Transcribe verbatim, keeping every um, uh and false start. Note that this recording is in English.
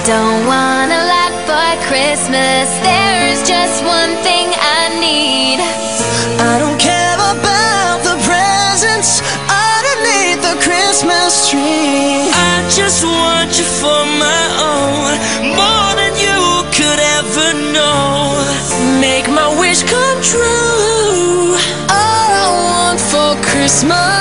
Don't want a lot for Christmas. There's just one thing I need. I don't care about the presents underneath the Christmas tree. I just want you for my own, more than you could ever know. Make my wish come true. All I want for Christmas